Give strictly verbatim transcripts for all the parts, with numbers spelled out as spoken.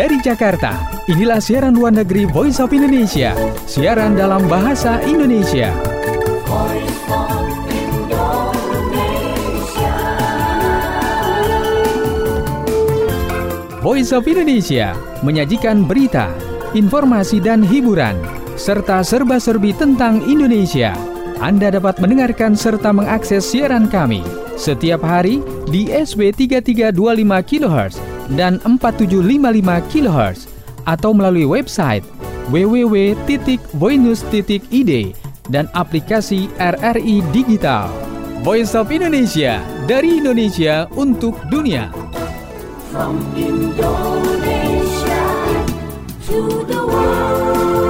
Dari Jakarta, inilah siaran luar negeri Voice of Indonesia, siaran dalam bahasa Indonesia. Voice of Indonesia. Voice of Indonesia menyajikan berita, informasi dan hiburan, serta serba-serbi tentang Indonesia. Anda dapat mendengarkan serta mengakses siaran kami setiap hari di S B tiga tiga dua lima kilohertz dan empat tujuh lima lima kilohertz atau melalui website w w w titik voinews titik i d dan aplikasi R R I Digital. Voice of Indonesia, dari Indonesia untuk dunia. From Indonesia to the world.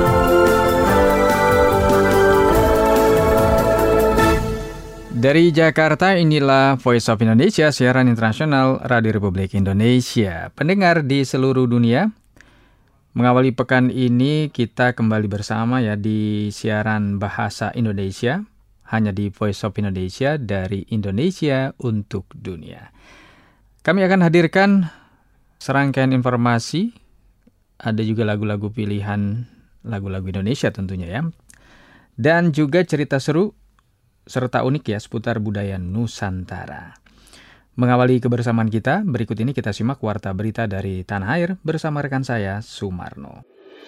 Dari Jakarta, inilah Voice of Indonesia, siaran internasional Radio Republik Indonesia. Pendengar di seluruh dunia, mengawali pekan ini kita kembali bersama ya di siaran bahasa Indonesia, hanya di Voice of Indonesia, dari Indonesia untuk dunia. Kami akan hadirkan serangkaian informasi, ada juga lagu-lagu pilihan, lagu-lagu Indonesia tentunya ya, dan juga cerita seru serta unik ya seputar budaya Nusantara. Mengawali kebersamaan kita, berikut ini kita simak warta berita dari Tanah Air bersama rekan saya, Sumarno.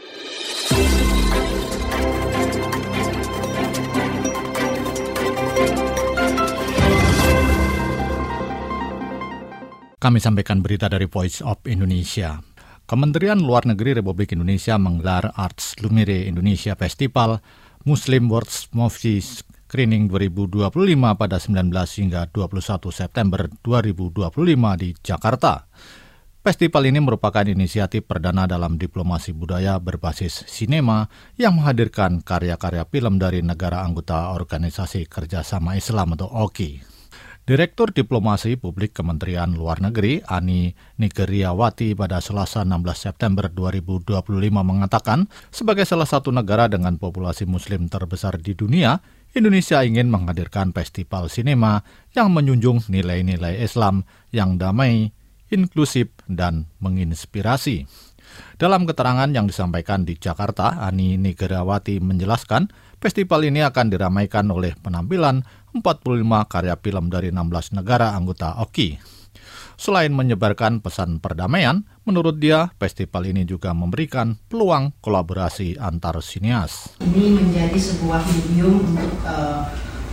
Kami sampaikan berita dari Voice of Indonesia. Kementerian Luar Negeri Republik Indonesia menggelar Arts Lumire Indonesia Festival Muslim World Movies Screening dua ribu dua puluh lima pada sembilan belas hingga dua puluh satu September dua ribu dua puluh lima di Jakarta. Festival ini merupakan inisiatif perdana dalam diplomasi budaya berbasis sinema yang menghadirkan karya-karya film dari negara anggota Organisasi Kerjasama Islam atau O K I. Direktur Diplomasi Publik Kementerian Luar Negeri Ani Nigeriawati pada Selasa enam belas September dua ribu dua puluh lima mengatakan, sebagai salah satu negara dengan populasi muslim terbesar di dunia, Indonesia ingin menghadirkan festival sinema yang menjunjung nilai-nilai Islam yang damai, inklusif, dan menginspirasi. Dalam keterangan yang disampaikan di Jakarta, Ani Nigeriawati menjelaskan, festival ini akan diramaikan oleh penampilan empat puluh lima karya film dari enam belas negara anggota O K I. Selain menyebarkan pesan perdamaian, menurut dia, festival ini juga memberikan peluang kolaborasi antar sinias. Ini menjadi sebuah medium untuk uh,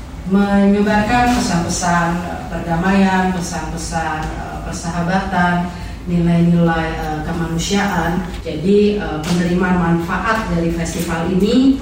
menyebarkan pesan-pesan uh, perdamaian, pesan-pesan uh, persahabatan, nilai-nilai uh, kemanusiaan. Jadi uh, penerimaan manfaat dari festival ini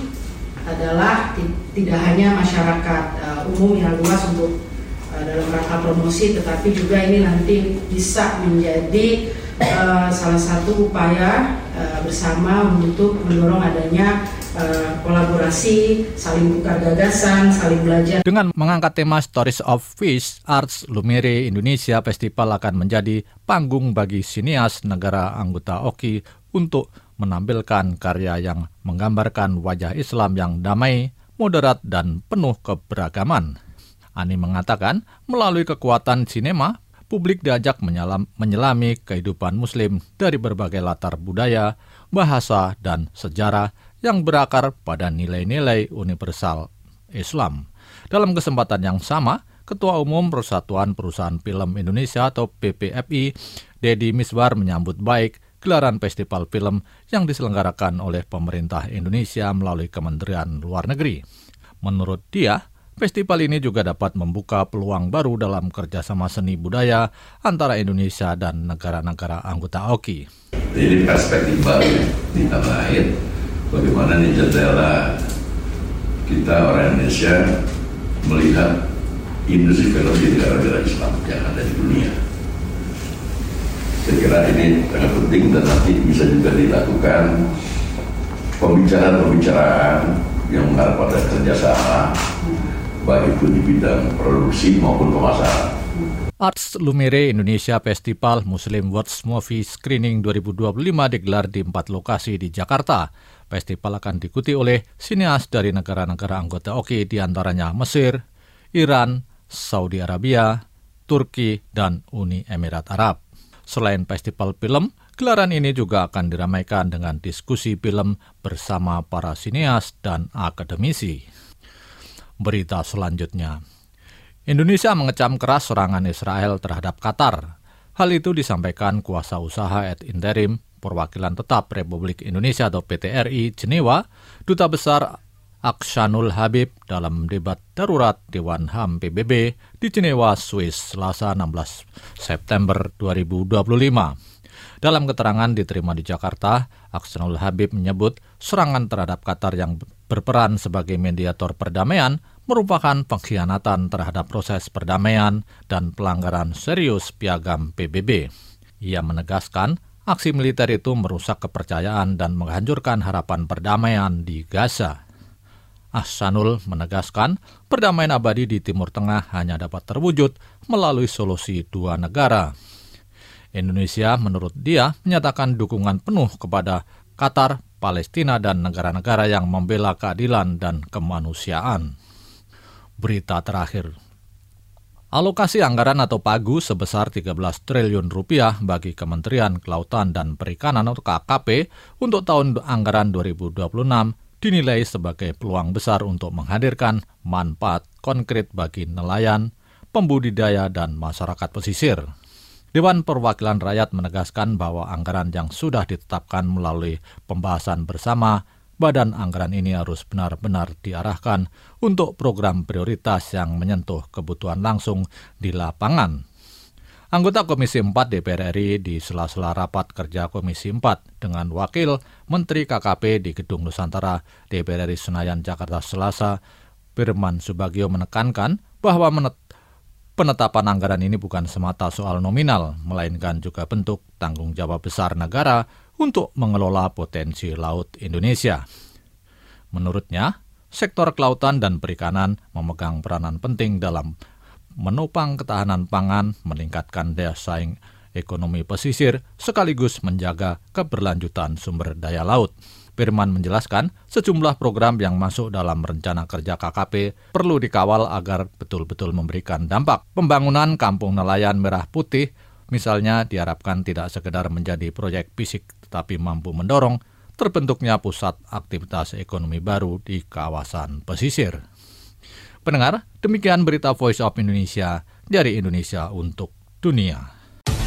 adalah t- tidak hanya masyarakat uh, umum yang luas untuk dalam rangka promosi, tetapi juga ini nanti bisa menjadi uh, salah satu upaya uh, bersama untuk mendorong adanya uh, kolaborasi, saling tukar gagasan, saling belajar. Dengan mengangkat tema Stories of Peace, Arts Lumire Indonesia Festival akan menjadi panggung bagi sinias negara anggota O K I untuk menampilkan karya yang menggambarkan wajah Islam yang damai, moderat, dan penuh keberagaman. Ani mengatakan, melalui kekuatan sinema, publik diajak menyelam, menyelami kehidupan muslim dari berbagai latar budaya, bahasa, dan sejarah yang berakar pada nilai-nilai universal Islam. Dalam kesempatan yang sama, Ketua Umum Persatuan Perusahaan Film Indonesia atau P P F I, Deddy Miswar menyambut baik gelaran festival film yang diselenggarakan oleh pemerintah Indonesia melalui Kementerian Luar Negeri. Menurut dia, festival ini juga dapat membuka peluang baru dalam kerjasama seni budaya antara Indonesia dan negara-negara anggota O K I. Jadi perspektif baru di tanah air, bagaimana nih jendela kita orang Indonesia melihat industri film di negara-negara Islam yang ada di dunia. Saya kira ini sangat penting dan nanti bisa juga dilakukan pembicaraan-pembicaraan yang mengarah pada kerjasama, baik itu di bidang produksi maupun pemasaran. Arts Lumire Indonesia Festival Muslim World Movie Screening dua ribu dua puluh lima digelar di empat lokasi di Jakarta. Festival akan diikuti oleh sineas dari negara-negara anggota O K I diantaranya Mesir, Iran, Saudi Arabia, Turki, dan Uni Emirat Arab. Selain festival film, Gelaran ini juga akan diramaikan dengan diskusi film bersama para sineas dan akademisi. Berita selanjutnya, Indonesia mengecam keras serangan Israel terhadap Qatar. Hal itu disampaikan kuasa usaha et interim Perwakilan Tetap Republik Indonesia atau P T R I Jenewa, Duta Besar Aksanul Habib dalam debat darurat Dewan H A M P B B di Jenewa, Swiss, Selasa enam belas September dua ribu dua puluh lima. Dalam keterangan diterima di Jakarta, Aksanul Habib menyebut serangan terhadap Qatar yang berperan sebagai mediator perdamaian merupakan pengkhianatan terhadap proses perdamaian dan pelanggaran serius Piagam P B B. Ia menegaskan aksi militer itu merusak kepercayaan dan menghancurkan harapan perdamaian di Gaza. Aksanul menegaskan perdamaian abadi di Timur Tengah hanya dapat terwujud melalui solusi dua negara. Indonesia menurut dia menyatakan dukungan penuh kepada Qatar, Palestina, dan negara-negara yang membela keadilan dan kemanusiaan. Berita terakhir, alokasi anggaran atau pagu sebesar tiga belas triliun rupiah bagi Kementerian Kelautan dan Perikanan atau K K P untuk tahun anggaran dua ribu dua puluh enam dinilai sebagai peluang besar untuk menghadirkan manfaat konkret bagi nelayan, pembudidaya, dan masyarakat pesisir. Dewan Perwakilan Rakyat menegaskan bahwa anggaran yang sudah ditetapkan melalui pembahasan bersama badan anggaran ini harus benar-benar diarahkan untuk program prioritas yang menyentuh kebutuhan langsung di lapangan. Anggota Komisi empat D P R R I di sela-sela rapat kerja Komisi empat dengan Wakil Menteri K K P di Gedung Nusantara D P R R I Senayan, Jakarta, Selasa, Firman Subagio menekankan bahwa menet- penetapan anggaran ini bukan semata soal nominal, melainkan juga bentuk tanggung jawab besar negara untuk mengelola potensi laut Indonesia. Menurutnya, sektor kelautan dan perikanan memegang peranan penting dalam menopang ketahanan pangan, meningkatkan daya saing ekonomi pesisir, sekaligus menjaga keberlanjutan sumber daya laut. Firman menjelaskan sejumlah program yang masuk dalam rencana kerja K K P perlu dikawal agar betul-betul memberikan dampak. Pembangunan Kampung Nelayan Merah Putih misalnya diharapkan tidak sekedar menjadi proyek fisik tetapi mampu mendorong terbentuknya pusat aktivitas ekonomi baru di kawasan pesisir. Pendengar, demikian berita Voice of Indonesia dari Indonesia untuk dunia.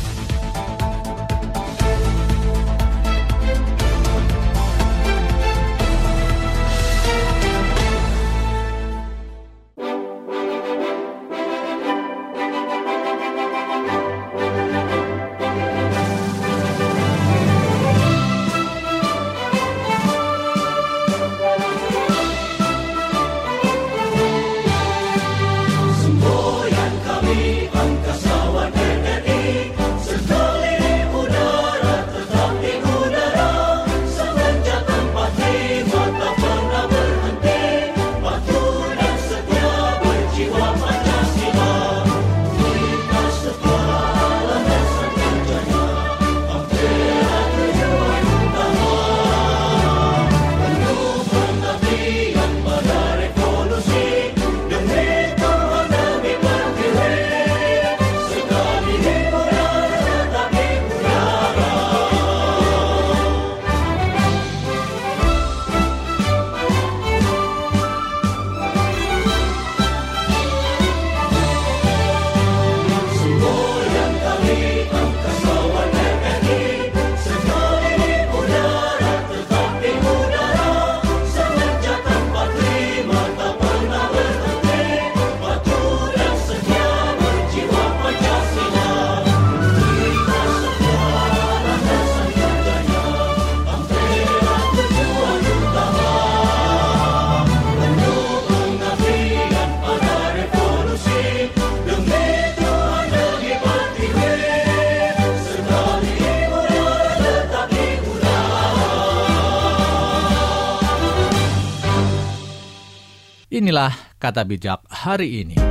Inilah kata bijak hari ini.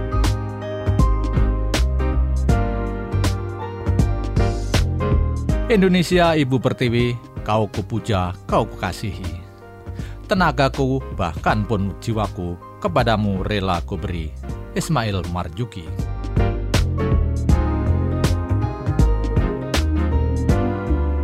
Indonesia Ibu Pertiwi, kau kupuja, kau kukasihi. Tenagaku bahkan pun jiwaku kepadamu rela kuberi. Ismail Marzuki.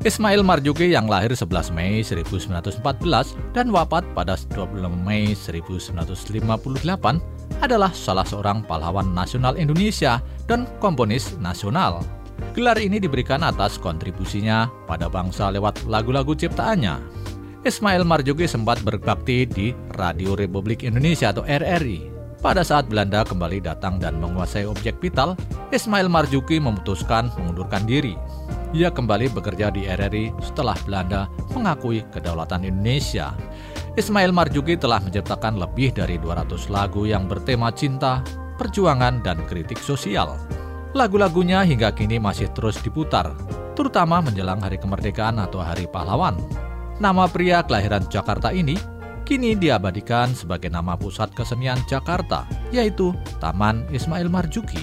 Ismail Marzuki yang lahir sebelas Mei seribu sembilan ratus empat belas dan wafat pada dua puluh enam Mei seribu sembilan ratus lima puluh delapan adalah salah seorang pahlawan nasional Indonesia dan komponis nasional. Gelar ini diberikan atas kontribusinya pada bangsa lewat lagu-lagu ciptaannya. Ismail Marzuki sempat berbakti di Radio Republik Indonesia atau R R I. Pada saat Belanda kembali datang dan menguasai objek vital, Ismail Marzuki memutuskan mengundurkan diri. Ia kembali bekerja di R R I setelah Belanda mengakui kedaulatan Indonesia. Ismail Marzuki telah menciptakan lebih dari dua ratus lagu yang bertema cinta, perjuangan, dan kritik sosial. Lagu-lagunya hingga kini masih terus diputar, terutama menjelang Hari Kemerdekaan atau Hari Pahlawan. Nama pria kelahiran Jakarta ini kini diabadikan sebagai nama pusat kesenian Jakarta, yaitu Taman Ismail Marzuki.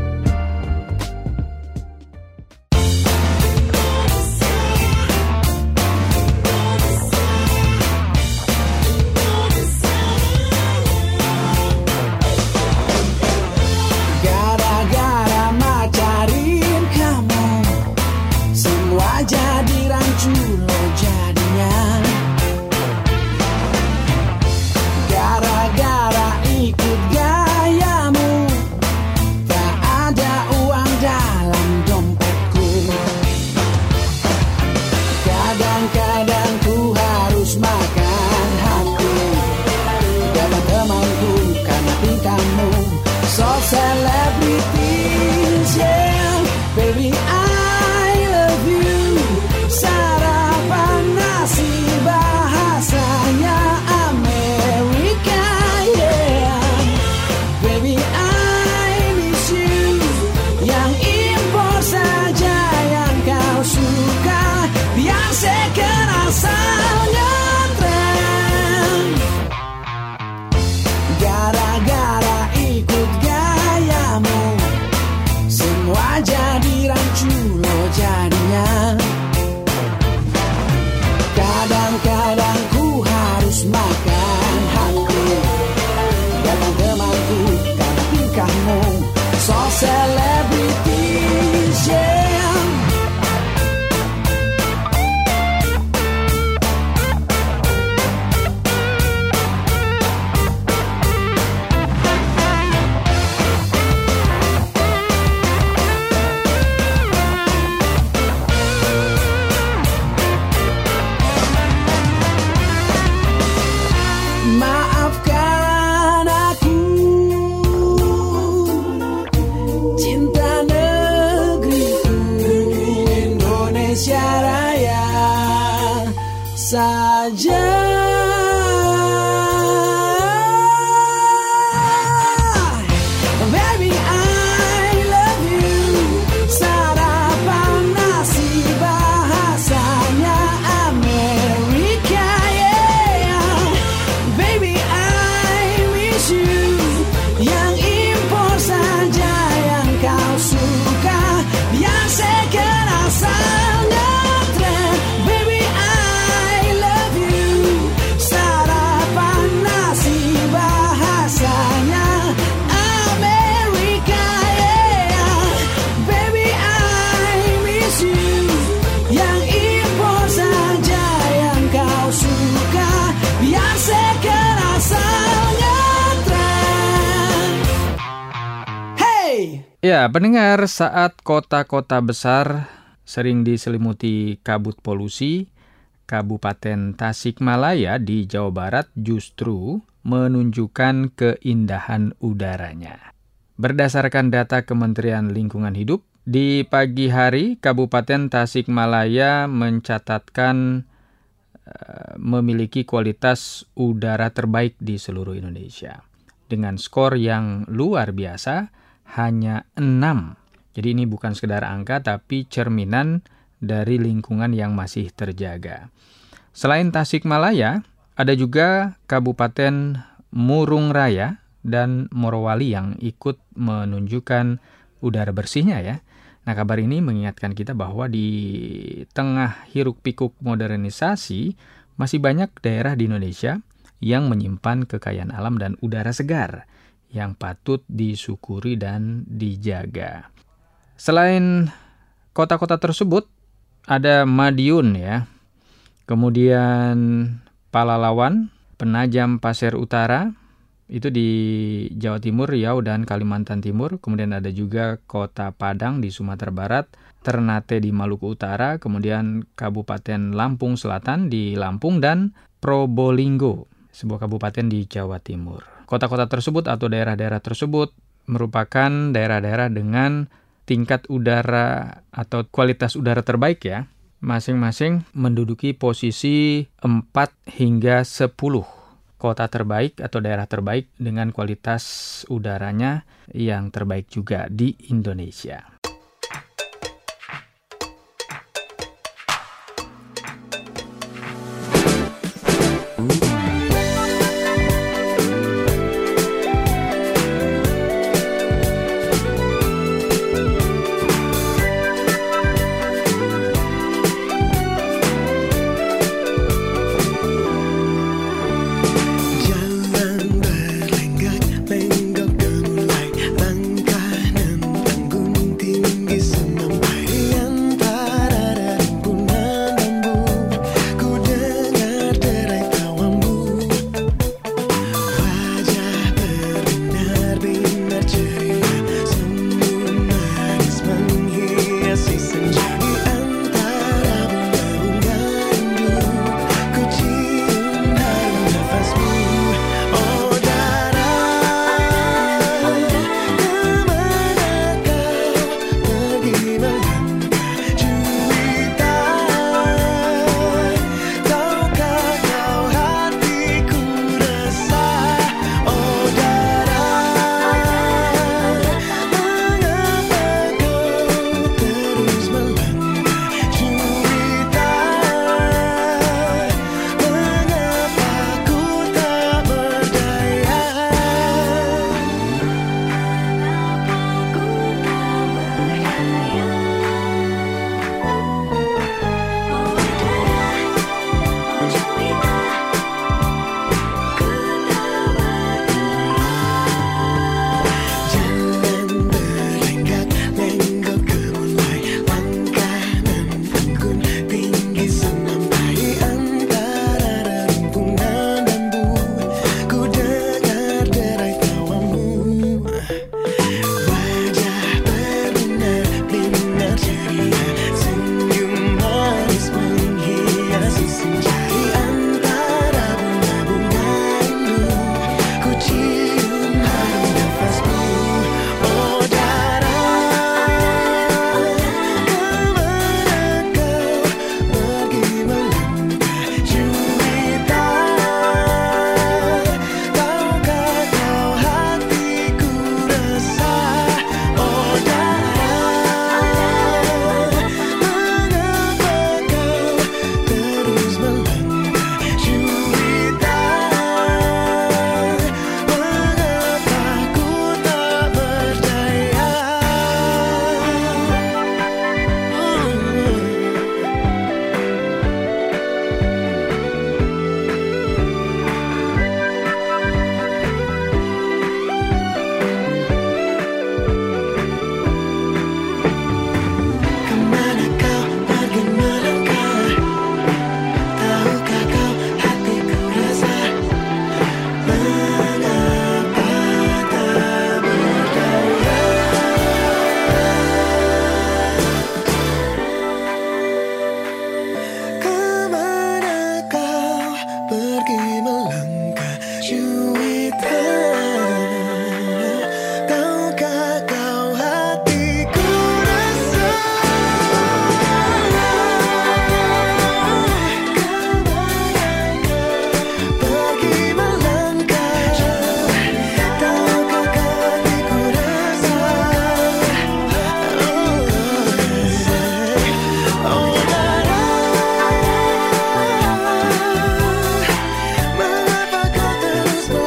Ya, pendengar, saat kota-kota besar sering diselimuti kabut polusi, Kabupaten Tasikmalaya di Jawa Barat justru menunjukkan keindahan udaranya. Berdasarkan data Kementerian Lingkungan Hidup, di pagi hari Kabupaten Tasikmalaya mencatatkan uh, memiliki kualitas udara terbaik di seluruh Indonesia. Dengan skor yang luar biasa, hanya enam. Jadi ini bukan sekedar angka, tapi cerminan dari lingkungan yang masih terjaga. Selain Tasikmalaya, ada juga Kabupaten Murung Raya dan Morowali yang ikut menunjukkan udara bersihnya ya. Nah, kabar ini mengingatkan kita bahwa di tengah hiruk-pikuk modernisasi, masih banyak daerah di Indonesia yang menyimpan kekayaan alam dan udara segar yang patut disyukuri dan dijaga. Selain kota-kota tersebut, ada Madiun ya. Kemudian Palalawan, Penajam Pasir Utara, itu di Jawa Timur, Riau, dan Kalimantan Timur. Kemudian ada juga Kota Padang di Sumatera Barat, Ternate di Maluku Utara, kemudian Kabupaten Lampung Selatan di Lampung, dan Probolinggo, sebuah kabupaten di Jawa Timur. Kota-kota tersebut atau daerah-daerah tersebut merupakan daerah-daerah dengan tingkat udara atau kualitas udara terbaik ya. Masing-masing menduduki posisi empat hingga sepuluh kota terbaik atau daerah terbaik dengan kualitas udaranya yang terbaik juga di Indonesia. Mengapa kau terus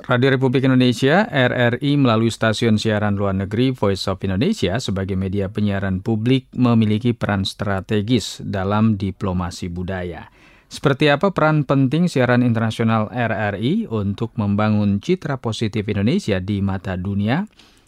Radio Republik Indonesia, R R I melalui stasiun siaran luar negeri Voice of Indonesia sebagai media penyiaran publik memiliki peran strategis dalam diplomasi budaya. Seperti apa peran penting siaran internasional R R I untuk membangun citra positif Indonesia di mata dunia?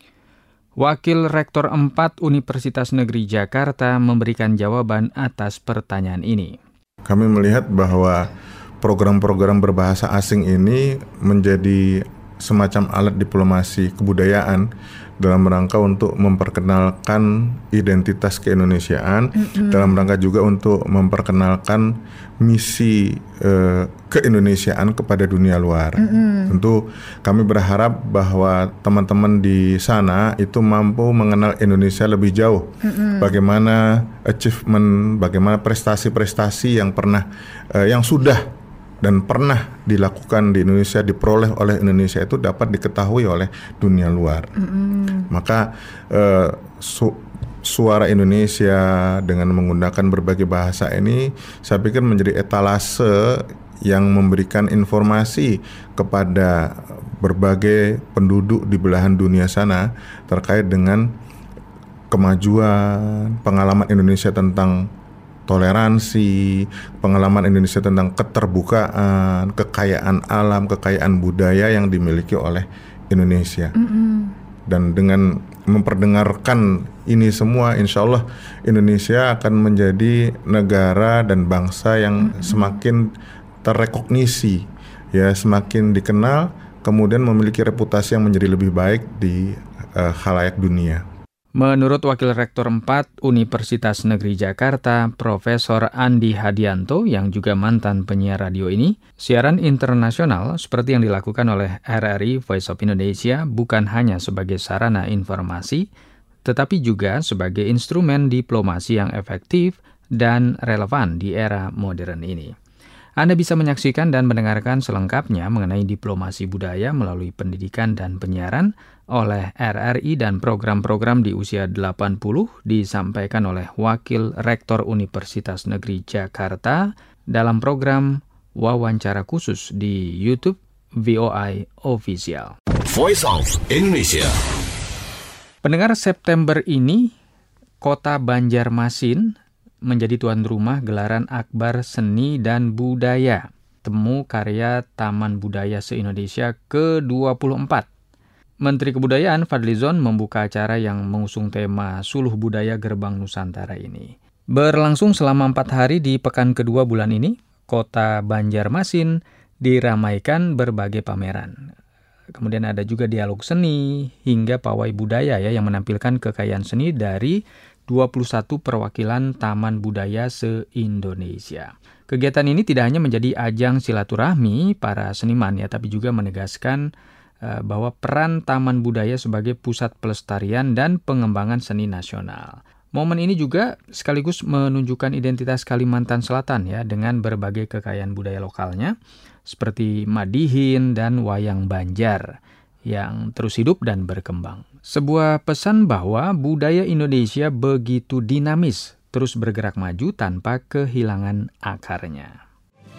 Wakil Rektor empat Universitas Negeri Jakarta memberikan jawaban atas pertanyaan ini. Kami melihat bahwa program-program berbahasa asing ini menjadi semacam alat diplomasi kebudayaan dalam rangka untuk memperkenalkan identitas keindonesiaan, mm-hmm. dalam rangka juga untuk memperkenalkan misi eh, keindonesiaan kepada dunia luar. Mm-hmm. Tentu kami berharap bahwa teman-teman di sana itu mampu mengenal Indonesia lebih jauh. Mm-hmm. Bagaimana achievement, bagaimana prestasi-prestasi yang pernah, eh, yang sudah dan pernah dilakukan di Indonesia, diperoleh oleh Indonesia itu dapat diketahui oleh dunia luar. Mm-hmm. Maka eh, su- suara Indonesia dengan menggunakan berbagai bahasa ini saya pikir menjadi etalase yang memberikan informasi kepada berbagai penduduk di belahan dunia sana terkait dengan kemajuan, pengalaman Indonesia tentang toleransi, pengalaman Indonesia tentang keterbukaan, kekayaan alam, kekayaan budaya yang dimiliki oleh Indonesia. Mm-hmm. Dan dengan memperdengarkan ini semua, insya Allah Indonesia akan menjadi negara dan bangsa yang mm-hmm. semakin terrekognisi, ya, semakin dikenal, kemudian memiliki reputasi yang menjadi lebih baik di uh, khalayak dunia. Menurut Wakil Rektor empat Universitas Negeri Jakarta, Profesor Andi Hadianto, yang juga mantan penyiar radio ini, siaran internasional seperti yang dilakukan oleh R R I Voice of Indonesia bukan hanya sebagai sarana informasi, tetapi juga sebagai instrumen diplomasi yang efektif dan relevan di era modern ini. Anda bisa menyaksikan dan mendengarkan selengkapnya mengenai diplomasi budaya melalui pendidikan dan penyiaran oleh R R I dan program-program di usia delapan puluh disampaikan oleh Wakil Rektor Universitas Negeri Jakarta dalam program wawancara khusus di YouTube V O I Official. Voice of Indonesia. Pendengar, September ini Kota Banjarmasin menjadi tuan rumah gelaran Akbar Seni dan Budaya, Temu Karya Taman Budaya se-Indonesia ke dua puluh empat. Menteri Kebudayaan Fadlizon membuka acara yang mengusung tema Suluh Budaya Gerbang Nusantara ini. Berlangsung selama empat hari di pekan kedua bulan ini, Kota Banjarmasin diramaikan berbagai pameran. Kemudian ada juga dialog seni hingga pawai budaya ya yang menampilkan kekayaan seni dari dua puluh satu perwakilan taman budaya se-Indonesia. Kegiatan ini tidak hanya menjadi ajang silaturahmi para seniman ya, tapi juga menegaskan uh, bahwa peran taman budaya sebagai pusat pelestarian dan pengembangan seni nasional. Momen ini juga sekaligus menunjukkan identitas Kalimantan Selatan ya dengan berbagai kekayaan budaya lokalnya seperti Madihin dan Wayang Banjar yang terus hidup dan berkembang. Sebuah pesan bahwa budaya Indonesia begitu dinamis, terus bergerak maju tanpa kehilangan akarnya.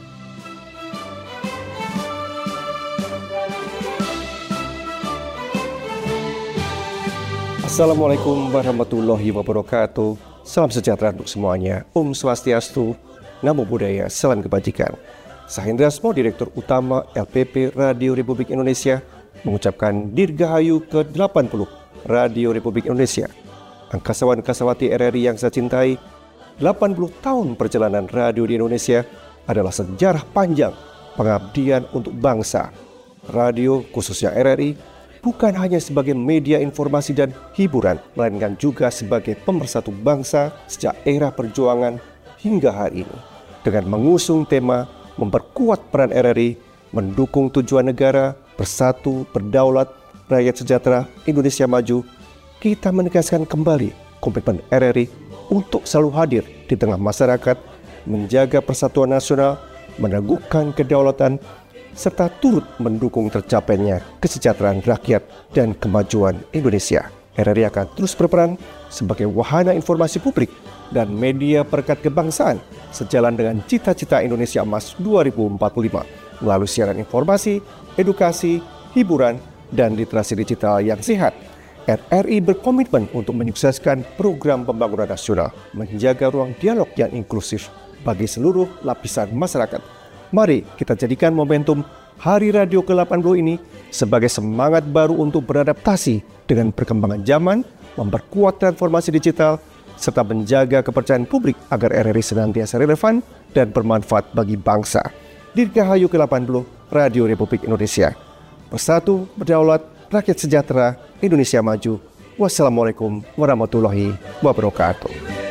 Assalamualaikum warahmatullahi wabarakatuh. Salam sejahtera untuk semuanya. Om Swastiastu, Namo Buddhaya, salam kebajikan. Saya Hendrasmo, Direktur Utama L P P Radio Republik Indonesia, mengucapkan Dirgahayu ke delapan puluh Radio Republik Indonesia. Angkasawan-angkasawati R R I yang saya cintai, delapan puluh tahun perjalanan radio di Indonesia adalah sejarah panjang pengabdian untuk bangsa. Radio, khususnya R R I, bukan hanya sebagai media informasi dan hiburan, melainkan juga sebagai pemersatu bangsa sejak era perjuangan hingga hari ini. Dengan mengusung tema memperkuat peran R R I, mendukung tujuan negara, bersatu, berdaulat, rakyat sejahtera, Indonesia maju, kita menegaskan kembali komitmen R R I untuk selalu hadir di tengah masyarakat, menjaga persatuan nasional, meneguhkan kedaulatan, serta turut mendukung tercapainya kesejahteraan rakyat dan kemajuan Indonesia. R R I akan terus berperan sebagai wahana informasi publik dan media perekat kebangsaan sejalan dengan cita-cita Indonesia Emas dua ribu empat puluh lima melalui siaran informasi, edukasi, hiburan, dan literasi digital yang sehat. R R I berkomitmen untuk menyukseskan program pembangunan nasional, menjaga ruang dialog yang inklusif bagi seluruh lapisan masyarakat. Mari kita jadikan momentum Hari Radio ke delapan puluh ini sebagai semangat baru untuk beradaptasi dengan perkembangan zaman, memperkuat transformasi digital, serta menjaga kepercayaan publik agar R R I senantiasa relevan dan bermanfaat bagi bangsa. Dirgahayu ke delapan puluh Radio Republik Indonesia. Bersatu, berdaulat, rakyat sejahtera, Indonesia maju. Wassalamualaikum warahmatullahi wabarakatuh.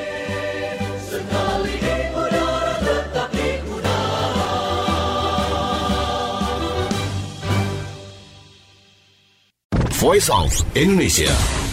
Voice of Indonesia.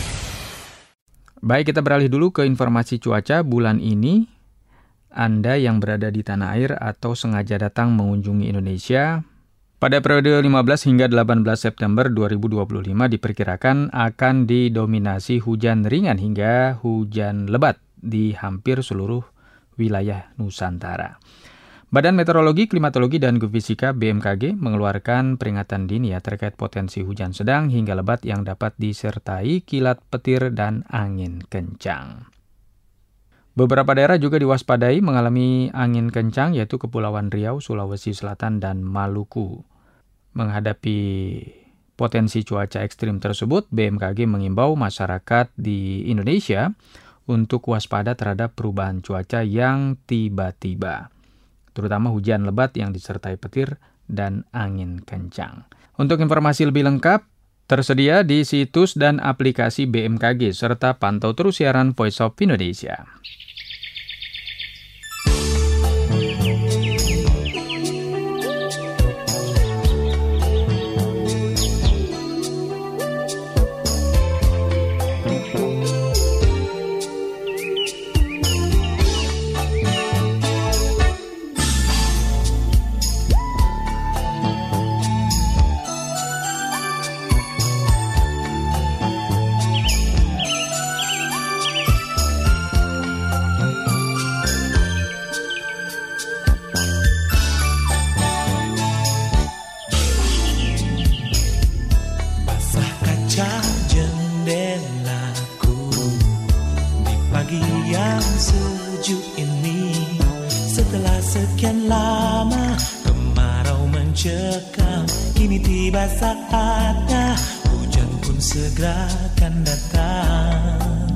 Baik, kita beralih dulu ke informasi cuaca bulan ini. Anda yang berada di tanah air atau sengaja datang mengunjungi Indonesia, pada periode lima belas hingga delapan belas September dua ribu dua puluh lima diperkirakan akan didominasi hujan ringan hingga hujan lebat di hampir seluruh wilayah Nusantara. Badan Meteorologi, Klimatologi, dan Geofisika B M K G mengeluarkan peringatan dini ya terkait potensi hujan sedang hingga lebat yang dapat disertai kilat petir dan angin kencang. Beberapa daerah juga diwaspadai mengalami angin kencang yaitu Kepulauan Riau, Sulawesi Selatan, dan Maluku. Menghadapi potensi cuaca ekstrim tersebut, B M K G mengimbau masyarakat di Indonesia untuk waspada terhadap perubahan cuaca yang tiba-tiba, terutama hujan lebat yang disertai petir dan angin kencang. Untuk informasi lebih lengkap, tersedia di situs dan aplikasi B M K G, serta pantau terus siaran Voice of Indonesia. Sekian lama kemarau mencekam, kini tiba saatnya hujan pun segera akan datang.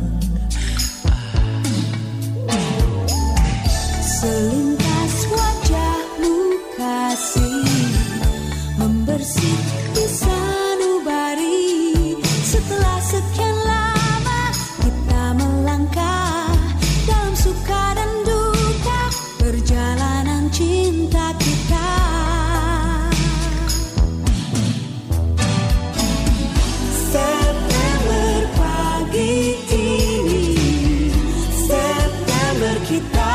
Selintas wajahmu kasih membersih sanubari. Setelah sekian lama kita melangkah dalam suka dan duka perjalanan cinta kita. September pagi ini, September kita.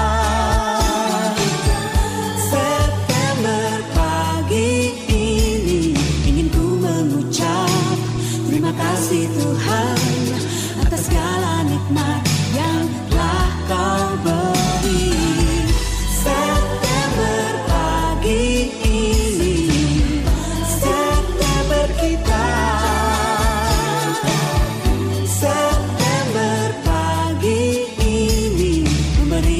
September pagi ini, ingin ku mengucap terima kasih Tuhan atas segala nikmat yang telah Kau beri. September pagi ini, September kita. September pagi ini memberi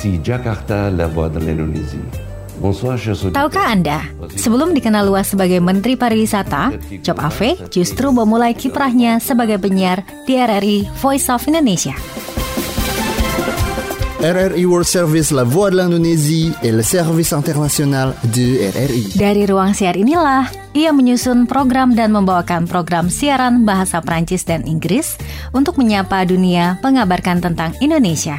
Ici Jakarta, la voix de l'Indonésie. Bonsoir, chers auditeurs. Tahukah Anda, sebelum dikenal luas sebagai Menteri Pariwisata, Job Ave justru memulai kiprahnya sebagai penyiar di R R I Voice of Indonesia. R R I World Service, la voix de l'Indonésie et le service international de R R I. Dari ruang siar inilah, ia menyusun program dan membawakan program siaran bahasa Prancis dan Inggris untuk menyapa dunia, mengabarkan tentang Indonesia.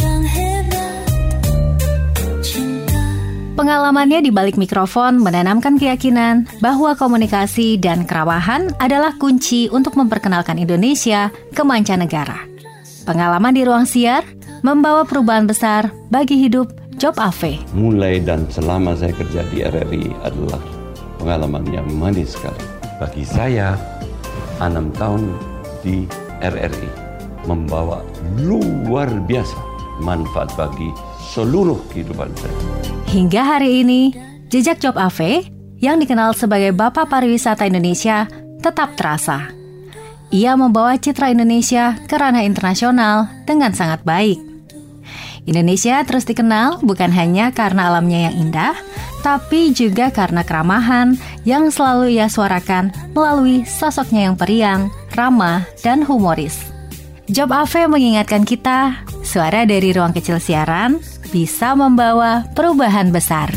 Pengalamannya di balik mikrofon menanamkan keyakinan bahwa komunikasi dan keramahan adalah kunci untuk memperkenalkan Indonesia ke mancanegara. Pengalaman di ruang siar membawa perubahan besar bagi hidup Job Ave. Mulai dan selama saya kerja di R R I adalah pengalaman yang manis sekali. Bagi saya, enam tahun di R R I membawa luar biasa manfaat bagi seluruh kehidupan saya. Hingga hari ini, jejak Job Ave yang dikenal sebagai Bapak Pariwisata Indonesia tetap terasa. Ia membawa citra Indonesia ke ranah internasional dengan sangat baik. Indonesia terus dikenal bukan hanya karena alamnya yang indah, tapi juga karena keramahan yang selalu ia suarakan melalui sosoknya yang periang, ramah, dan humoris. Job Ave mengingatkan kita, suara dari ruang kecil siaran bisa membawa perubahan besar.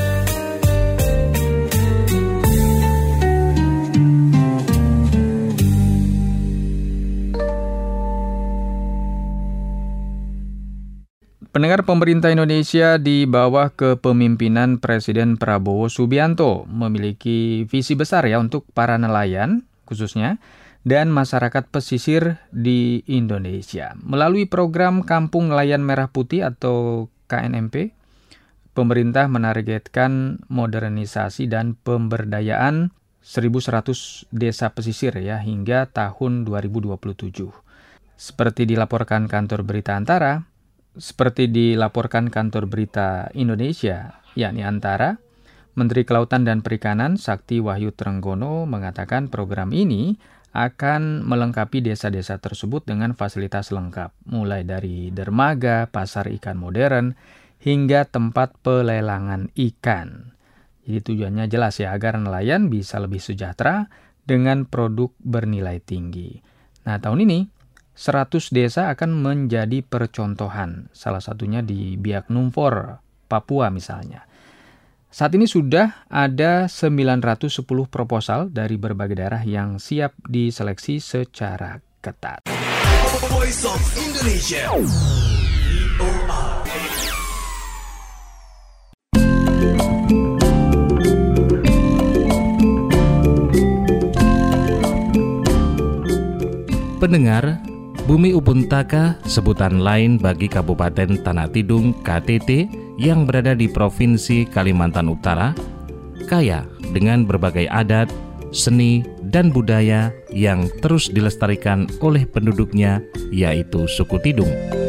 Pendengar, pemerintah Indonesia di bawah kepemimpinan Presiden Prabowo Subianto memiliki visi besar ya untuk para nelayan khususnya dan masyarakat pesisir di Indonesia. Melalui program Kampung Nelayan Merah Putih atau K N M P, pemerintah menargetkan modernisasi dan pemberdayaan seribu seratus desa pesisir ya hingga tahun dua ribu dua puluh tujuh. Seperti dilaporkan kantor berita Antara, Seperti dilaporkan kantor berita Indonesia, yakni Antara, Menteri Kelautan dan Perikanan Sakti Wahyu Trenggono mengatakan program ini akan melengkapi desa-desa tersebut dengan fasilitas lengkap, mulai dari dermaga, pasar ikan modern, hingga tempat pelelangan ikan. Jadi tujuannya jelas ya, agar nelayan bisa lebih sejahtera dengan produk bernilai tinggi. Nah, tahun ini seratus desa akan menjadi percontohan, salah satunya di Biak Numfor, Papua misalnya. Saat ini sudah ada sembilan ratus sepuluh proposal dari berbagai daerah yang siap diseleksi secara ketat. Voice of Indonesia. Pendengar, Bumi Upuntaka, sebutan lain bagi Kabupaten Tanah Tidung K T T yang berada di Provinsi Kalimantan Utara, kaya dengan berbagai adat, seni, dan budaya yang terus dilestarikan oleh penduduknya, yaitu suku Tidung.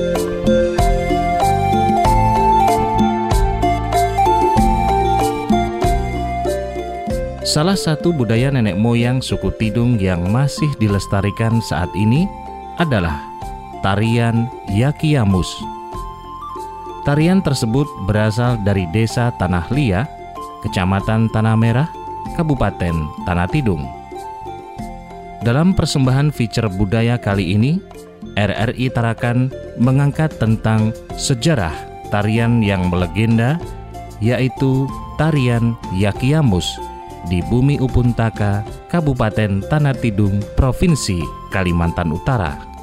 Salah satu budaya nenek moyang suku Tidung yang masih dilestarikan saat ini adalah tarian Yakiamus. Tarian tersebut berasal dari desa Tanah Lia, Kecamatan Tanah Merah, Kabupaten Tanah Tidung. Dalam persembahan feature budaya kali ini, R R I Tarakan mengangkat tentang sejarah tarian yang melegenda, yaitu tarian Yakiamus di Bumi Upuntaka, Kabupaten Tanah Tidung, Provinsi Kalimantan Utara.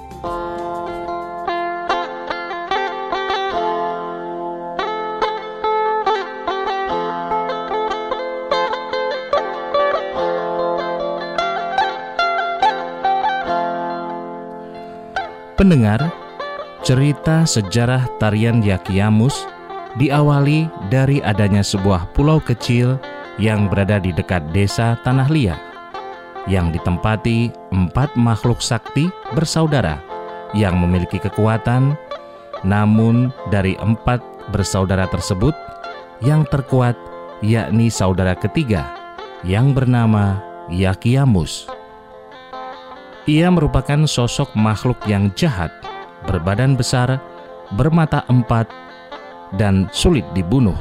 Pendengar, cerita sejarah tarian Yakiamus diawali dari adanya sebuah pulau kecil yang berada di dekat desa Tanah Lia, yang ditempati empat makhluk sakti bersaudara yang memiliki kekuatan. Namun dari empat bersaudara tersebut, yang terkuat yakni saudara ketiga yang bernama Yakiamus. Ia merupakan sosok makhluk yang jahat, berbadan besar, bermata empat, dan sulit dibunuh.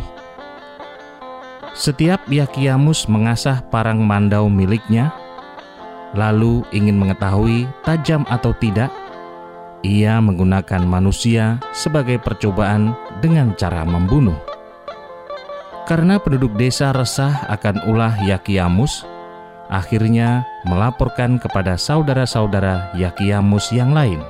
Setiap Yakiamus mengasah parang mandau miliknya, lalu ingin mengetahui tajam atau tidak, ia menggunakan manusia sebagai percobaan dengan cara membunuh. Karena penduduk desa resah akan ulah Yakiamus, akhirnya melaporkan kepada saudara-saudara Yakiamus yang lain.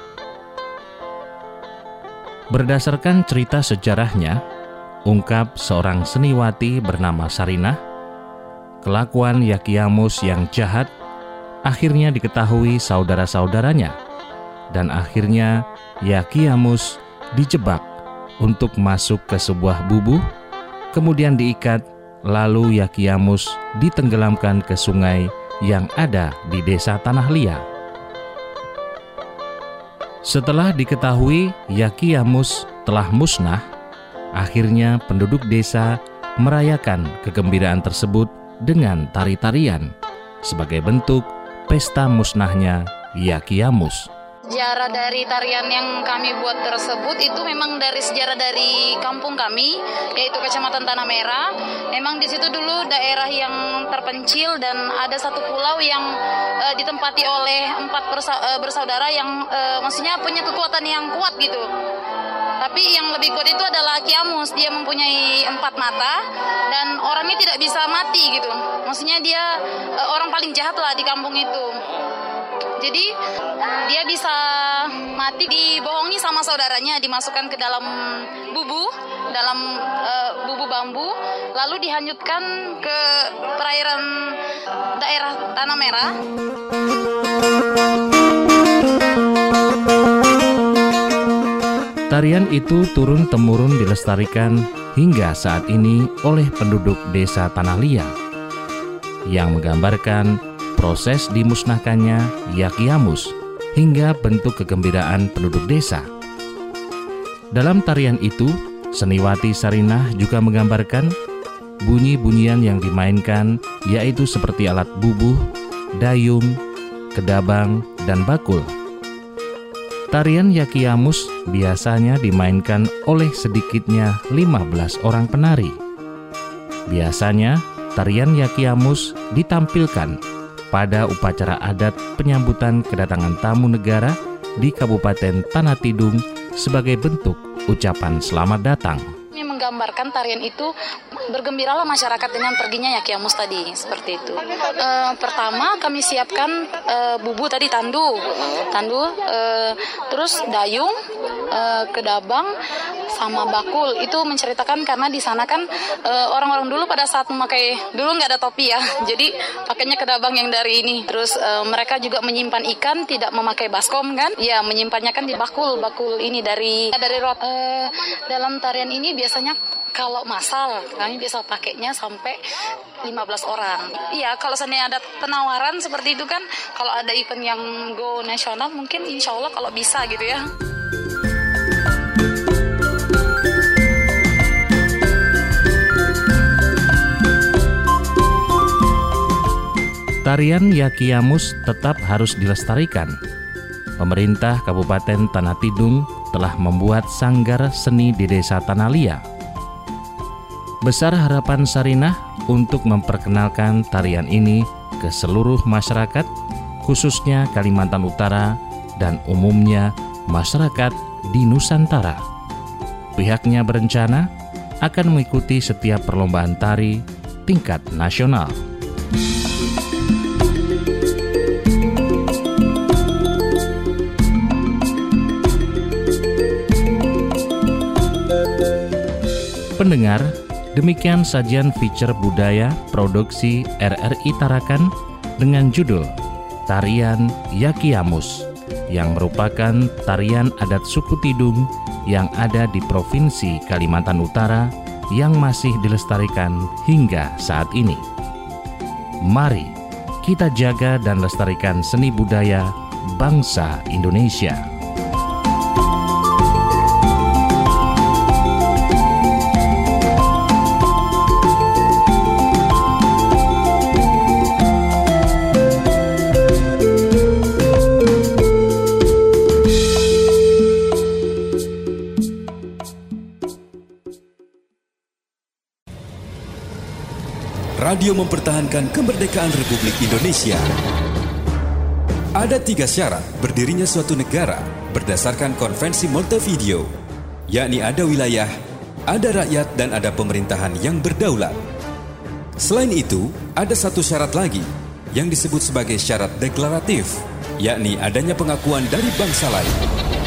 Berdasarkan cerita sejarahnya, ungkap seorang seniwati bernama Sarinah, kelakuan Yakiamus yang jahat akhirnya diketahui saudara-saudaranya, dan akhirnya Yakiamus dijebak untuk masuk ke sebuah bubuh, kemudian diikat, lalu Yakiamus ditenggelamkan ke sungai yang ada di desa Tanah Lia. Setelah diketahui Yakiamus telah musnah, akhirnya penduduk desa merayakan kegembiraan tersebut dengan tari-tarian sebagai bentuk pesta musnahnya Yakiamus. Sejarah dari tarian yang kami buat tersebut itu memang dari sejarah dari kampung kami, yaitu Kecamatan Tanah Merah. Memang di situ dulu daerah yang terpencil dan ada satu pulau yang uh, ditempati oleh empat bersa- uh, bersaudara yang uh, maksudnya punya kekuatan yang kuat gitu. Tapi yang lebih kuat itu adalah Yakiamus. Dia mempunyai empat mata dan orangnya tidak bisa mati gitu. Maksudnya dia uh, orang paling jahat lah di kampung itu. Jadi dia bisa mati dibohongi sama saudaranya, dimasukkan ke dalam bubu, dalam uh, bubu bambu, lalu dihanyutkan ke perairan daerah Tanah Merah. Tarian itu turun-temurun dilestarikan hingga saat ini oleh penduduk desa Tanah Lia, yang menggambarkan proses dimusnahkannya Yakiamus hingga bentuk kegembiraan penduduk desa. Dalam tarian itu, seniwati Sarinah juga menggambarkan bunyi-bunyian yang dimainkan, yaitu seperti alat bubuh, dayung, kedabang, dan bakul. Tarian Yakiamus biasanya dimainkan oleh sedikitnya lima belas orang penari. Biasanya, tarian Yakiamus ditampilkan pada upacara adat penyambutan kedatangan tamu negara di Kabupaten Tanah Tidung sebagai bentuk ucapan selamat datang. Ini menggambarkan tarian itu bergembiralah masyarakat dengan perginya Yakiamus tadi, seperti itu. E, pertama kami siapkan e, bubu tadi tandu, tandu, e, terus dayung, e, kedabang, sama bakul. Itu menceritakan karena di sana kan e, orang-orang dulu pada saat memakai, dulu nggak ada topi ya, jadi pakainya kedabang yang dari ini. Terus e, mereka juga menyimpan ikan, tidak memakai baskom kan? Ya, menyimpannya kan di bakul, bakul ini dari dari rot. E, dalam tarian ini biasanya kalau masal kami bisa pakainya sampai lima belas orang. Iya, kalau seandainya ada penawaran seperti itu kan, kalau ada event yang go nasional mungkin insya Allah kalau bisa gitu ya. Tarian Yakiamus tetap harus dilestarikan. Pemerintah Kabupaten Tanah Tidung telah membuat sanggar seni di desa Tanah Lia. Besar harapan Sarinah untuk memperkenalkan tarian ini ke seluruh masyarakat, khususnya Kalimantan Utara dan umumnya masyarakat di Nusantara. Pihaknya berencana akan mengikuti setiap perlombaan tari tingkat nasional. Pendengar, demikian sajian feature budaya produksi R R I Tarakan dengan judul Tarian Yakiamus, yang merupakan tarian adat suku Tidung yang ada di Provinsi Kalimantan Utara yang masih dilestarikan hingga saat ini. Mari kita jaga dan lestarikan seni budaya bangsa Indonesia. radio mempertahankan kemerdekaan Republik Indonesia. Ada tiga syarat berdirinya suatu negara berdasarkan Konvensi Montevideo, yakni ada wilayah, ada rakyat, dan ada pemerintahan yang berdaulat. Selain itu, ada satu syarat lagi yang disebut sebagai syarat deklaratif, yakni adanya pengakuan dari bangsa lain.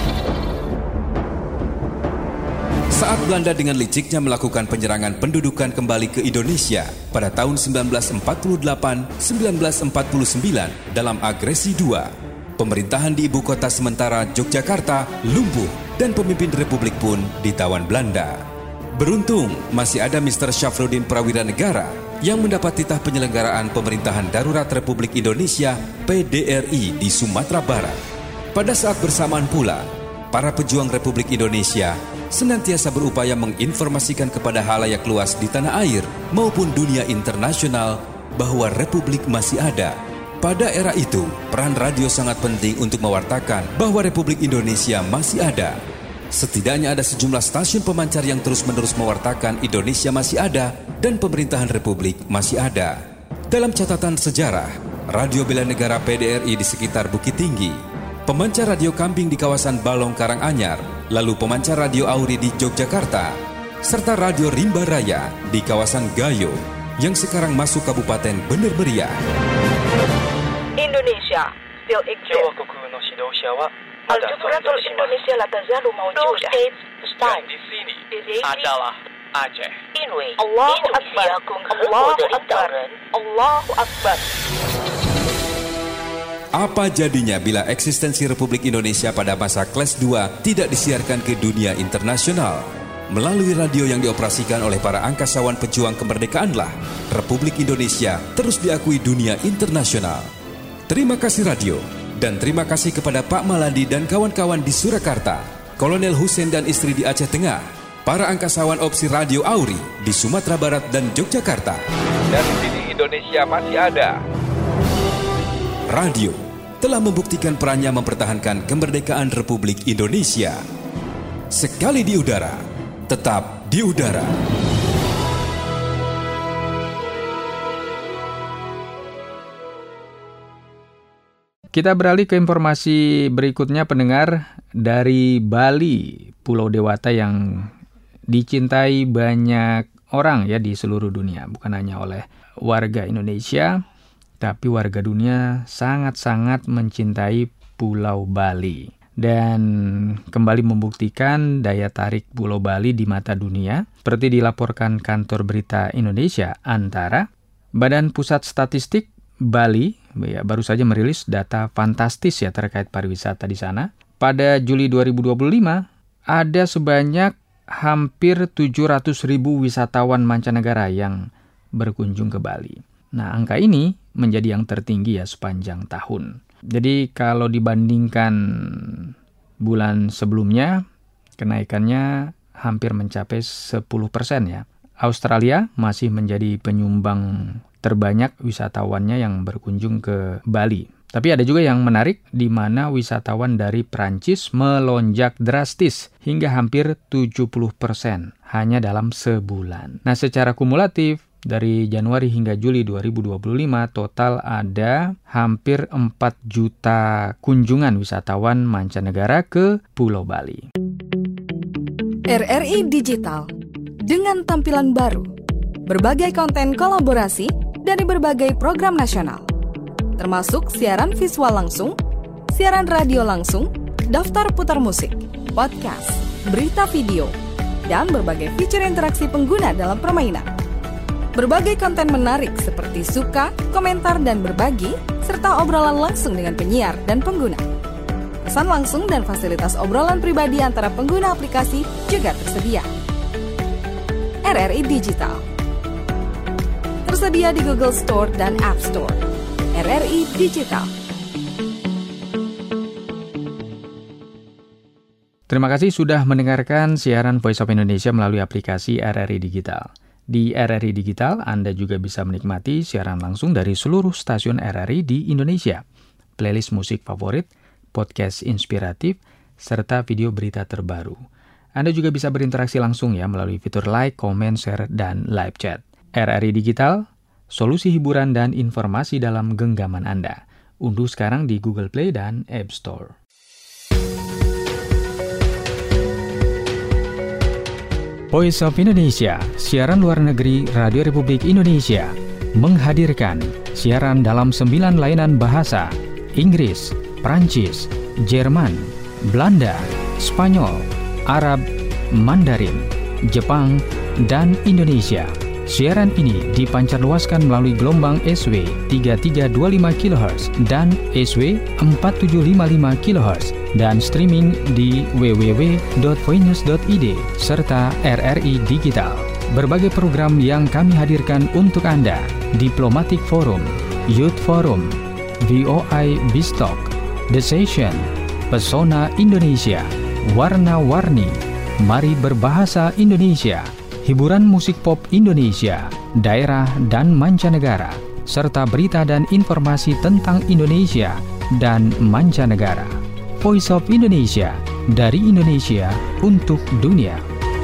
Saat Belanda dengan liciknya melakukan penyerangan pendudukan kembali ke Indonesia pada tahun sembilan belas empat puluh delapan sampai sembilan belas empat puluh sembilan dalam agresi dua, pemerintahan di ibu kota sementara Yogyakarta lumpuh dan pemimpin republik pun ditawan Belanda. Beruntung masih ada mister Syafruddin Prawira Negara yang mendapat titah penyelenggaraan pemerintahan darurat Republik Indonesia P D R I di Sumatera Barat. Pada saat bersamaan pula, para pejuang Republik Indonesia senantiasa berupaya menginformasikan kepada halayak luas di tanah air maupun dunia internasional bahwa Republik masih ada. Pada era itu, peran radio sangat penting untuk mewartakan bahwa Republik Indonesia masih ada. Setidaknya ada sejumlah stasiun pemancar yang terus-menerus mewartakan Indonesia masih ada dan pemerintahan Republik masih ada. Dalam catatan sejarah, Radio Bela Negara P D R I di sekitar Bukit Tinggi, pemancar radio Kambing di kawasan Balong Karanganyar, lalu pemancar radio Auri di Yogyakarta, serta radio Rimba Raya di kawasan Gayo yang sekarang masuk Kabupaten Bener Meriah. Indonesia still exists. Al-Jumhuriyatul Indonesia la tazalu mawjudah. Dan di sini adalah Aceh. Inwe. Allahu Akbar. Allahu Akbar. Allahu Akbar. Apa jadinya bila eksistensi Republik Indonesia pada masa kelas dua tidak disiarkan ke dunia internasional? Melalui radio yang dioperasikan oleh para angkasawan pejuang kemerdekaanlah Republik Indonesia terus diakui dunia internasional. Terima kasih radio, dan terima kasih kepada Pak Malandi dan kawan-kawan di Surakarta, Kolonel Hussein dan istri di Aceh Tengah, para angkasawan opsi radio Auri di Sumatera Barat dan Yogyakarta. Dan di sini Indonesia masih ada. Radio telah membuktikan perannya mempertahankan kemerdekaan Republik Indonesia. Sekali di udara, tetap di udara. Kita beralih ke informasi berikutnya, pendengar. Dari Bali, Pulau Dewata yang dicintai banyak orang ya di seluruh dunia, bukan hanya oleh warga Indonesia, tapi warga dunia sangat-sangat mencintai Pulau Bali. Dan kembali membuktikan daya tarik Pulau Bali di mata dunia, seperti dilaporkan kantor berita Indonesia Antara. Badan Pusat Statistik Bali ya, baru saja merilis data fantastis ya terkait pariwisata di sana. Pada Juli dua ribu dua puluh lima, ada sebanyak hampir tujuh ratus ribu wisatawan mancanegara yang berkunjung ke Bali. Nah, angka ini menjadi yang tertinggi ya sepanjang tahun. Jadi kalau dibandingkan bulan sebelumnya, kenaikannya hampir mencapai sepuluh persen ya. Australia masih menjadi penyumbang terbanyak wisatawannya yang berkunjung ke Bali. Tapi ada juga yang menarik, di mana wisatawan dari Prancis melonjak drastis hingga hampir tujuh puluh persen hanya dalam sebulan. Nah, secara kumulatif dari Januari hingga Juli dua ribu dua puluh lima total ada hampir empat juta kunjungan wisatawan mancanegara ke Pulau Bali. R R I Digital dengan tampilan baru, berbagai konten kolaborasi dari berbagai program nasional, termasuk siaran visual langsung, siaran radio langsung, daftar putar musik, podcast, berita video, dan berbagai fitur interaksi pengguna dalam permainan. Berbagai konten menarik seperti suka, komentar, dan berbagi, serta obrolan langsung dengan penyiar dan pengguna. Pesan langsung dan fasilitas obrolan pribadi antara pengguna aplikasi juga tersedia. R R I Digital tersedia di Google Store dan App Store. R R I Digital. Terima kasih sudah mendengarkan siaran Voice of Indonesia melalui aplikasi R R I Digital. Di R R I Digital, Anda juga bisa menikmati siaran langsung dari seluruh stasiun R R I di Indonesia, playlist musik favorit, podcast inspiratif, serta video berita terbaru. Anda juga bisa berinteraksi langsung ya melalui fitur like, comment, share, dan live chat. R R I Digital, solusi hiburan dan informasi dalam genggaman Anda. Unduh sekarang di Google Play dan App Store. Voice of Indonesia, siaran luar negeri Radio Republik Indonesia, menghadirkan siaran dalam sembilan layanan bahasa: Inggris, Prancis, Jerman, Belanda, Spanyol, Arab, Mandarin, Jepang, dan Indonesia. Siaran ini dipancarluaskan melalui gelombang S W tiga tiga dua lima kilohertz dan S W empat tujuh lima lima kilohertz dan streaming di w w w dot voinews dot i d serta R R I Digital. Berbagai program yang kami hadirkan untuk Anda: Diplomatic Forum, Youth Forum, V O I Bistalk, The Session, Pesona Indonesia, Warna-Warni, Mari Berbahasa Indonesia, hiburan musik pop Indonesia, daerah dan mancanegara, serta berita dan informasi tentang Indonesia dan mancanegara. Voice of Indonesia, dari Indonesia untuk dunia.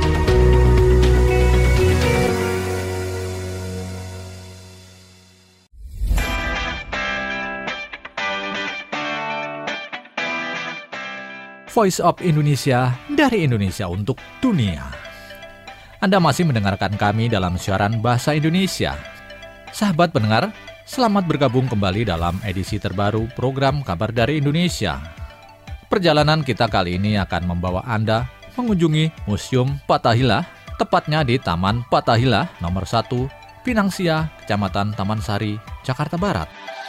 Voice of Indonesia, dari Indonesia untuk dunia. Anda masih mendengarkan kami dalam siaran Bahasa Indonesia. Sahabat pendengar, selamat bergabung kembali dalam edisi terbaru program Kabar dari Indonesia. Perjalanan kita kali ini akan membawa Anda mengunjungi Museum Fathahillah, tepatnya di Taman Fathahillah nomor satu, Pinangsia, Kecamatan Taman Sari, Jakarta Barat.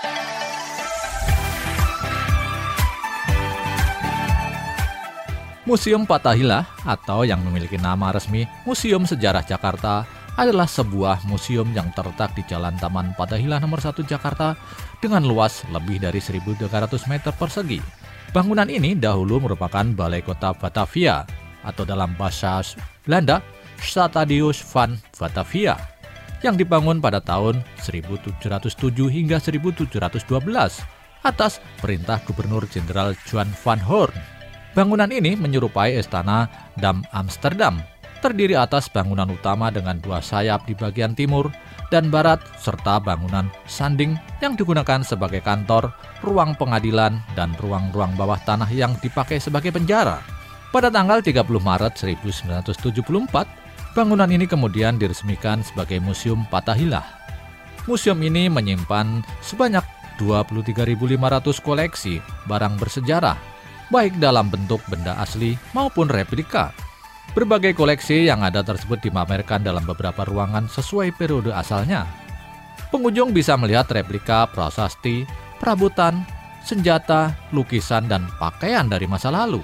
Museum Fathahillah atau yang memiliki nama resmi Museum Sejarah Jakarta adalah sebuah museum yang terletak di Jalan Taman Fathahillah nomor satu Jakarta dengan luas lebih dari seribu tiga ratus meter persegi. Bangunan ini dahulu merupakan Balai Kota Batavia atau dalam bahasa Belanda Stadhuis van Batavia yang dibangun pada tahun seribu tujuh ratus tujuh hingga seribu tujuh ratus dua belas atas perintah Gubernur Jenderal Johan van Hoorn. Bangunan ini menyerupai Istana Dam Amsterdam, terdiri atas bangunan utama dengan dua sayap di bagian timur dan barat, serta bangunan sanding yang digunakan sebagai kantor, ruang pengadilan, dan ruang-ruang bawah tanah yang dipakai sebagai penjara. Pada tanggal tiga puluh Maret seribu sembilan ratus tujuh puluh empat, bangunan ini kemudian diresmikan sebagai Museum Fathahillah. Museum ini menyimpan sebanyak dua puluh tiga ribu lima ratus koleksi barang bersejarah, baik dalam bentuk benda asli maupun replika. Berbagai koleksi yang ada tersebut dipamerkan dalam beberapa ruangan sesuai periode asalnya. Pengunjung bisa melihat replika prasasti, perabotan, senjata, lukisan, dan pakaian dari masa lalu.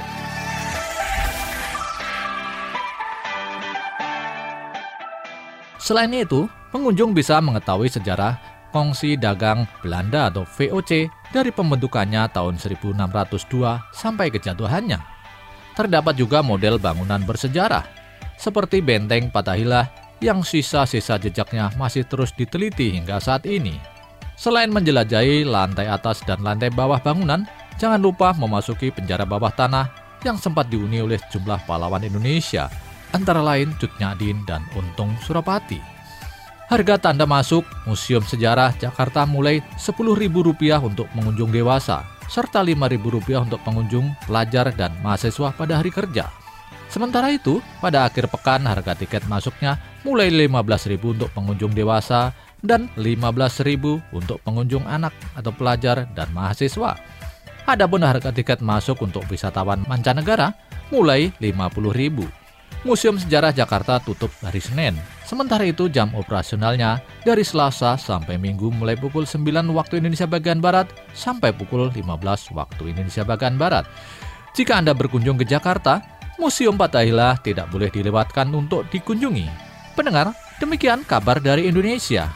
Selain itu, pengunjung bisa mengetahui sejarah Kongsi Dagang Belanda atau V O C dari pembentukannya tahun seribu enam ratus dua sampai kejatuhannya. Terdapat juga model bangunan bersejarah, seperti Benteng Fathahillah yang sisa-sisa jejaknya masih terus diteliti hingga saat ini. Selain menjelajahi lantai atas dan lantai bawah bangunan, jangan lupa memasuki penjara bawah tanah yang sempat dihuni oleh sejumlah pahlawan Indonesia, antara lain Cut Nyak dan Untung Surapati. Harga tanda masuk Museum Sejarah Jakarta mulai sepuluh ribu rupiah untuk pengunjung dewasa, serta lima ribu rupiah untuk pengunjung pelajar dan mahasiswa pada hari kerja. Sementara itu, pada akhir pekan harga tiket masuknya mulai lima belas ribu untuk pengunjung dewasa dan lima belas ribu untuk pengunjung anak atau pelajar dan mahasiswa. Adapun harga tiket masuk untuk wisatawan mancanegara mulai lima puluh ribu. Museum Sejarah Jakarta tutup hari Senin. Sementara itu jam operasionalnya dari Selasa sampai Minggu mulai pukul sembilan waktu Indonesia bagian Barat sampai pukul lima belas waktu Indonesia bagian Barat. Jika Anda berkunjung ke Jakarta, Museum Fathahillah tidak boleh dilewatkan untuk dikunjungi. Pendengar, demikian kabar dari Indonesia.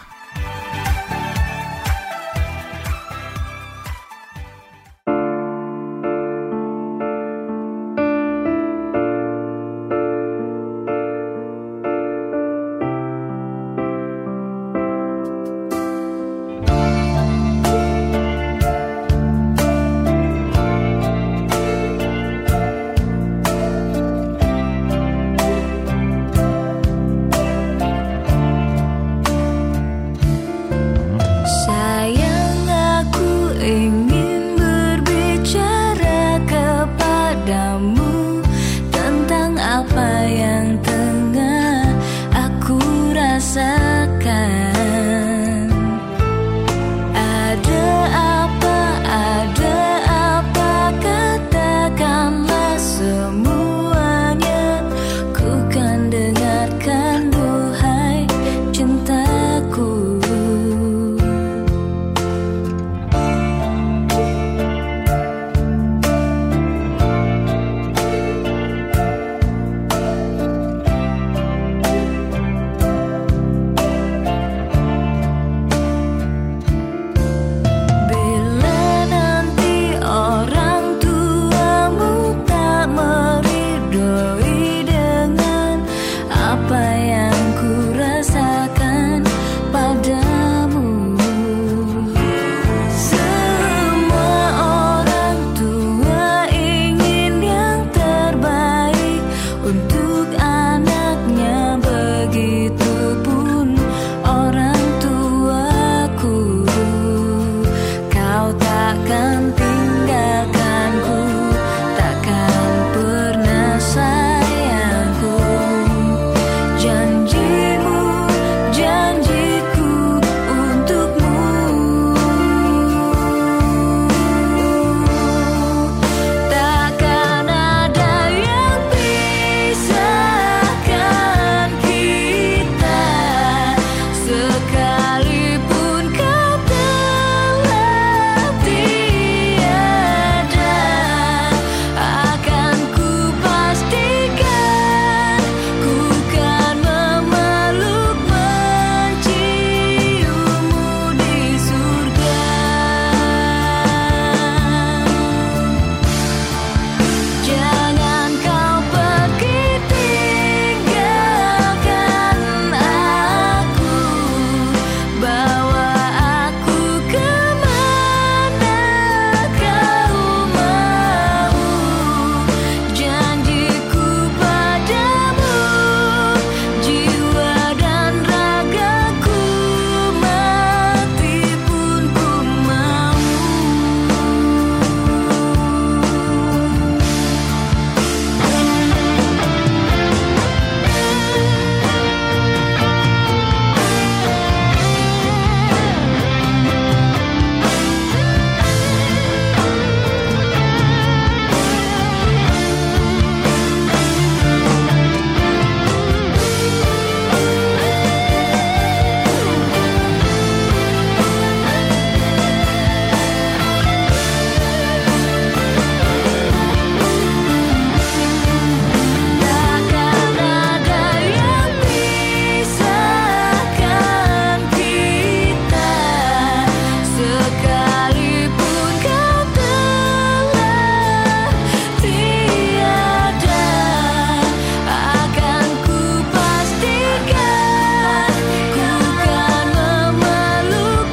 takkan tinggalkanku, takkan pernah sayangku. Janjimu, janjiku untukmu. Takkan ada yang pisahkan kita, sekalipun kau telah tiada. Akan ku pastikan ku kan memeluk menciummu di surga. Jangan kau pergi tinggalkan aku, bawa aku kemana kau mau. Janjiku padamu, jiwa dan ragaku, mati pun ku mau. Takkan ada yang pisahkan kita, sekalipun kau telah tiada. Akan ku pastikan ku kan memeluk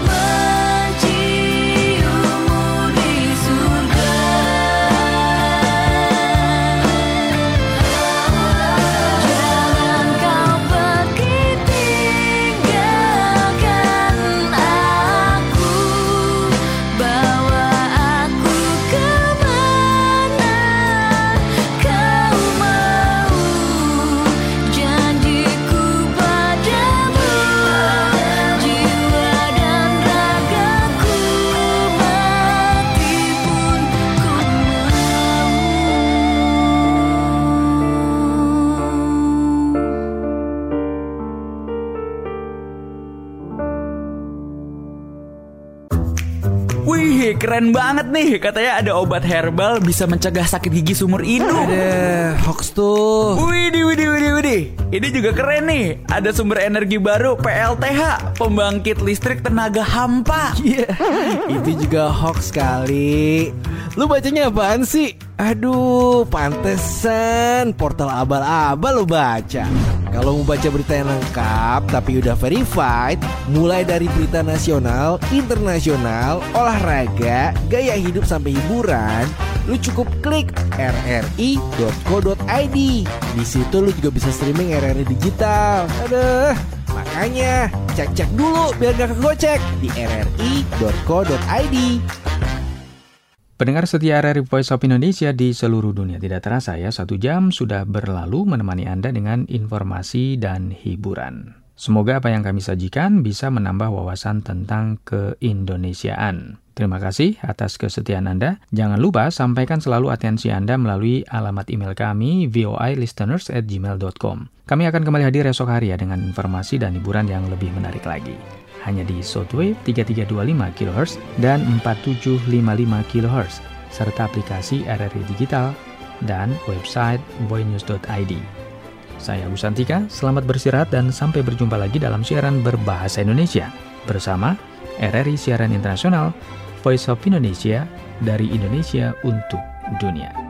menciummu di surga. Jangan kau pergi tinggalkan aku, bawa aku kemana kau mau. Janjiku padamu, jiwa dan ragaku, mati pun ku Wih, keren banget nih. Katanya ada obat herbal bisa mencegah sakit gigi seumur hidup. Ada hoax tuh. Widih, widih, widih, widih. Ini juga keren nih. Ada sumber energi baru P L T H, pembangkit listrik tenaga hampa. Iya, itu juga hoax kali. Lu bacanya apaan sih? Aduh, pantesan portal abal-abal lu baca. Kalau mau baca berita yang lengkap tapi udah verified, mulai dari berita nasional, internasional, olahraga, gaya hidup sampai hiburan, lu cukup klik r r i dot co dot i d. Di situ lu juga bisa streaming R R I digital. Aduh, makanya cek-cek dulu biar gak kegocek di r r i dot co dot i d. Pendengar setia R R I Voice of Indonesia di seluruh dunia, tidak terasa ya, satu jam sudah berlalu menemani Anda dengan informasi dan hiburan. Semoga apa yang kami sajikan bisa menambah wawasan tentang keindonesiaan. Terima kasih atas kesetiaan Anda. Jangan lupa sampaikan selalu atensi Anda melalui alamat email kami v o i listeners at gmail dot com. Kami akan kembali hadir esok hari ya dengan informasi dan hiburan yang lebih menarik lagi. Hanya di shortwave tiga tiga dua lima kilohertz dan empat tujuh lima lima kilohertz, serta aplikasi R R I Digital dan website voinews dot i d. Saya Gusantika, selamat beristirahat dan sampai berjumpa lagi dalam siaran berbahasa Indonesia bersama R R I Siaran Internasional, Voice of Indonesia, dari Indonesia untuk dunia.